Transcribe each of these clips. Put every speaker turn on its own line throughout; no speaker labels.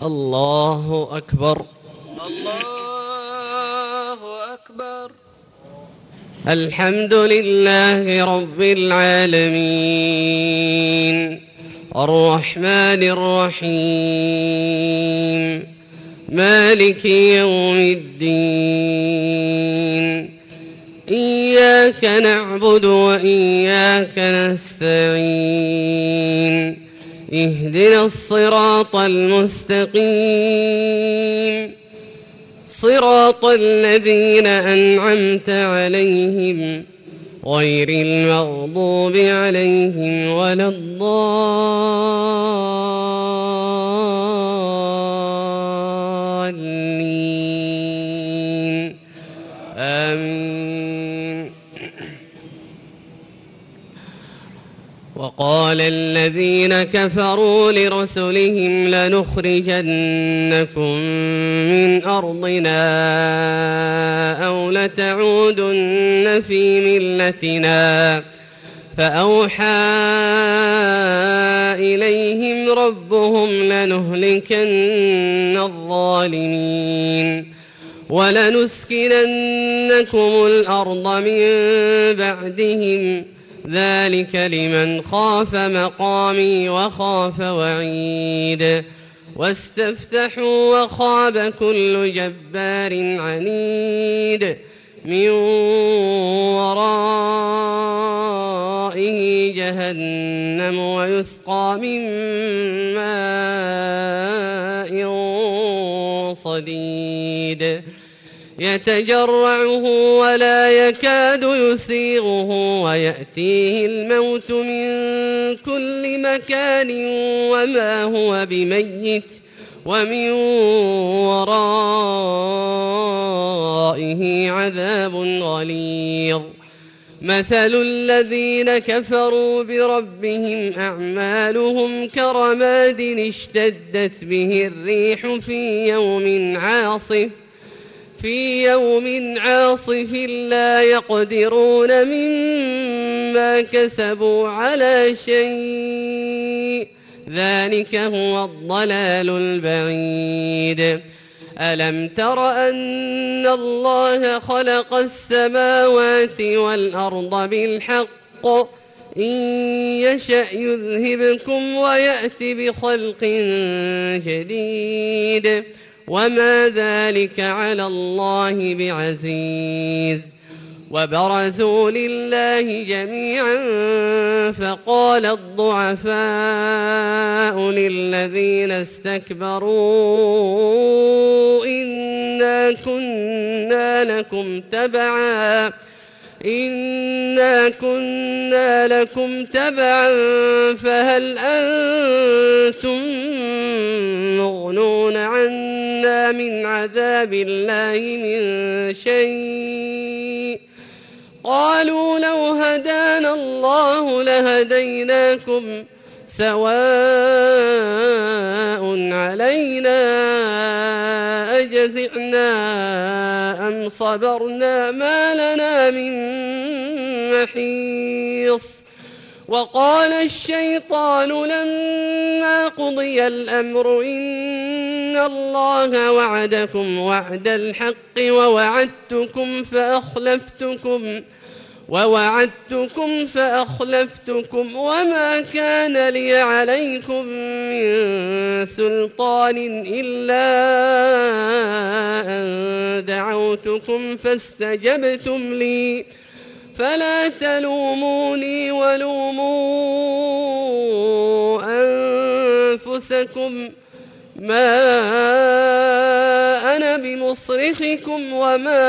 الله أكبر.
الله أكبر.
الحمد لله رب العالمين الرحمن الرحيم مالك يوم الدين إياك نعبد وإياك نستعين اهدنا الصراط المستقيم صراط الذين أنعمت عليهم غير المغضوب عليهم ولا الضالين آمين. وقال الذين كفروا لرسلهم لنخرجنكم من أرضنا أو لتعودن في ملتنا فأوحى إليهم ربهم لنهلكن الظالمين ولنسكننكم الأرض من بعدهم ذلك لمن خاف مقامي وخاف وعيد واستفتحوا وخاب كل جبار عنيد من ورائه جهنم ويسقى من ماء صديد يتجرعه ولا يكاد يسيغه ويأتيه الموت من كل مكان وما هو بميت ومن ورائه عذاب غليظ مثل الذين كفروا بربهم أعمالهم كرماد اشتدت به الريح في يوم عاصف لا يقدرون مما كسبوا على شيء ذلك هو الضلال البعيد ألم تر أن الله خلق السماوات والأرض بالحق إن يشأ يذهبكم ويأتي بخلق جديد وما ذلك على الله بعزيز وبرزوا لله جميعا فقال الضعفاء للذين استكبروا إنا كنا لكم تبعا فهل أنتم مغنون عنا من عذاب الله من شيء قالوا لو هدانا الله لهديناكم سواء علينا أجزعنا أم صبرنا ما لنا من محيص وقال الشيطان لما قضي الأمر إن الله وعدكم وعد الحق ووعدتكم فأخلفتكم وما كان لي عليكم من سلطان إلا أن دعوتكم فاستجبتم لي فلا تلوموني ولوموا أنفسكم ما أنا بمصرخكم وما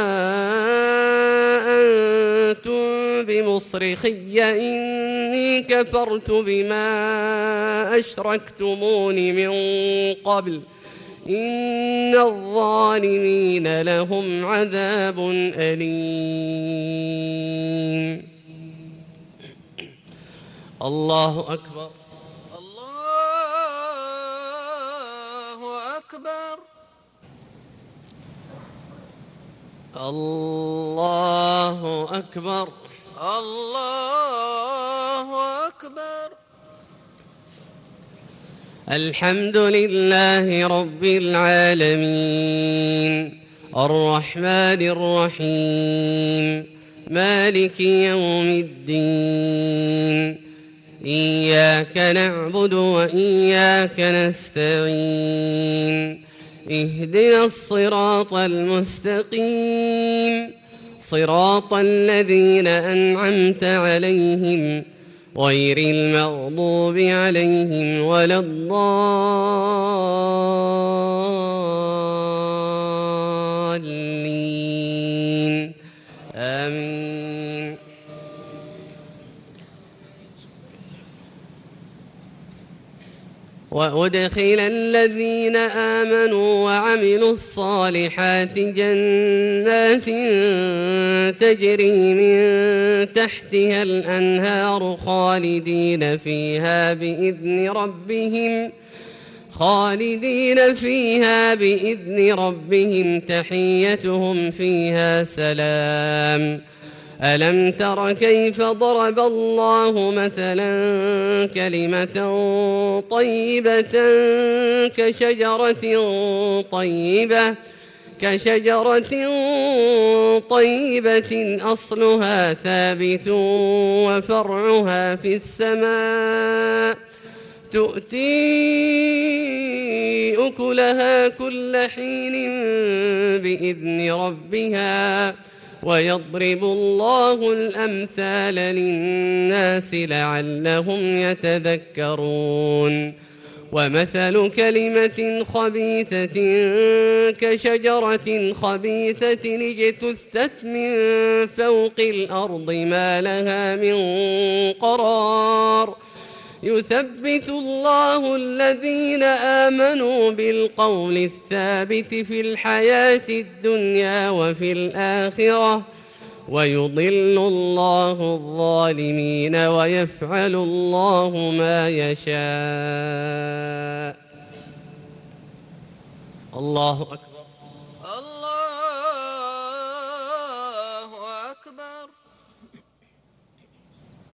أنتم بمصرخي إني كفرت بما أشركتمون من قبل إن الظالمين لهم عذاب أليم. الله أكبر.
الله أكبر.
الله أكبر.
الله أكبر.
الحمد لله رب العالمين الرحمن الرحيم مالك يوم الدين إياك نعبد وإياك نستعين اهدنا الصراط المستقيم صراط الذين أنعمت عليهم غير المغضوب عليهم ولا الضالين آمين. وأدخل الذين آمنوا وعملوا الصالحات جنات تجري من تحتها الأنهار خالدين فيها بإذن ربهم تحيتهم فيها سلام. ألم تر كيف ضرب الله مثلا كلمة طيبة كشجرة طيبة أصلها ثابت وفرعها في السماء تؤتي أكلها كل حين بإذن ربها ويضرب الله الأمثال للناس لعلهم يتذكرون. ومثل كلمة خبيثة كشجرة خبيثة اجتثت من فوق الأرض ما لها من قرار يثبت الله الذين آمنوا بالقول الثابت في الحياة الدنيا وفي الآخرة ويضل الله الظالمين ويفعل الله ما يشاء. الله أكبر.